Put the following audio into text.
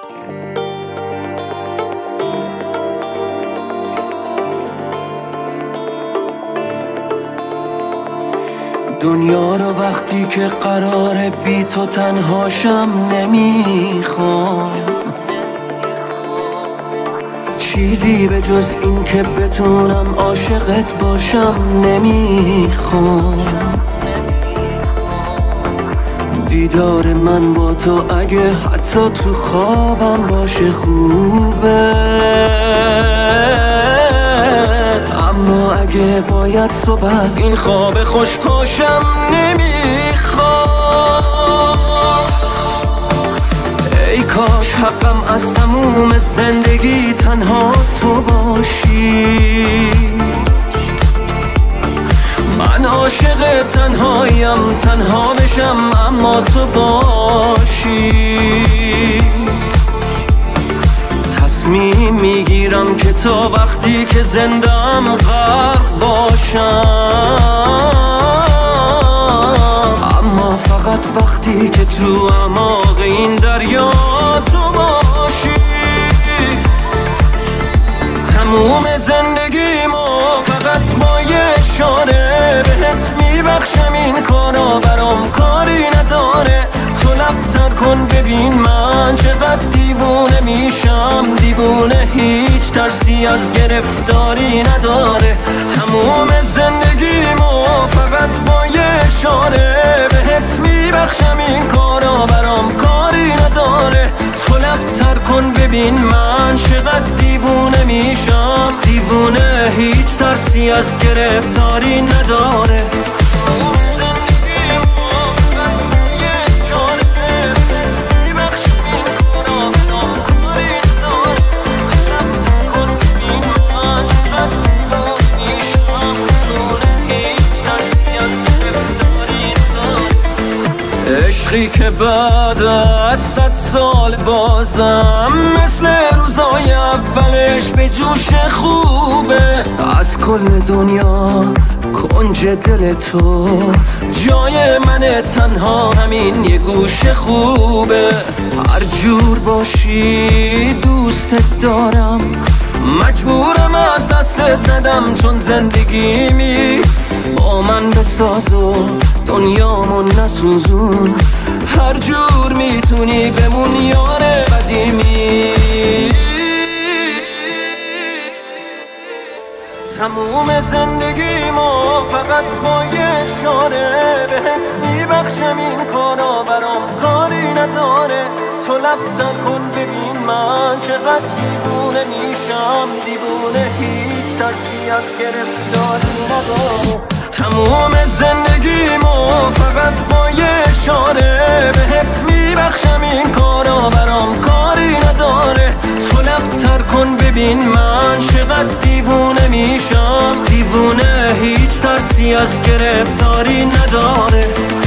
دنیا رو وقتی که قراره بی تو تنهاشم نمیخوام، چیزی به جز این که بتونم عاشقت باشم نمیخوام. دیدار من با تو اگه حتی تو خوابم باشه خوبه، اما اگه باید صبح از این خواب خوش پاشم نمیخوام. ای کاش حقم از تموم زندگی تنها تو باشی، من عاشق تنهایم، تنها بشم اما تو باشی. تصمیم میگیرم که تا وقتی که زندم غرق باشم، اما فقط وقتی که تو اعماق این دریا تو باشی. تموم زندگیمو فقط با یه اشاره بهت میبخشم، این کارا برام کاری نداره. تو لب‌تر کن ببین من چقدر دیوونه میشم، دیوونه هیچ ترسی از گرفتاری نداره. تموم زندگیمو فقط با یه اشاره بهت میبخشم، این کارا برام کاری نداره. تو لب‌تر کن ببین من چقدر دیوونه میشم، دیوونه هیچ ترسی از گرفتاری نداره. عشقی که بعد از 100 سال بازم مثل روزای اولش به جوش خوبه. از کل دنیا کنج دل تو جای من، تنها همین یه گوش خوبه. هر جور باشی دوستت دارم، مجبورم از دستت ندم، چون زندگیمی با من بساز و دنیامو نسوزون. هر جور میتونی بمون یار قدیمی. تموم زندگیمو فقط با یه اشاره بهت میبخشم، این کارا برام کاری نداره. تو لب‌تر کن ببین من چقدر دیوونه میشم، دیوونه هیچ ترسی از گرفتاری نداره. تموم زندگیمو فقط با یه اشاره بهت میبخشم، این کارا برام کاری نداره. تو لب‌تر کن ببین من چقدر دیوونه میشم، دیوونه هیچ ترسی از گرفتاری نداره.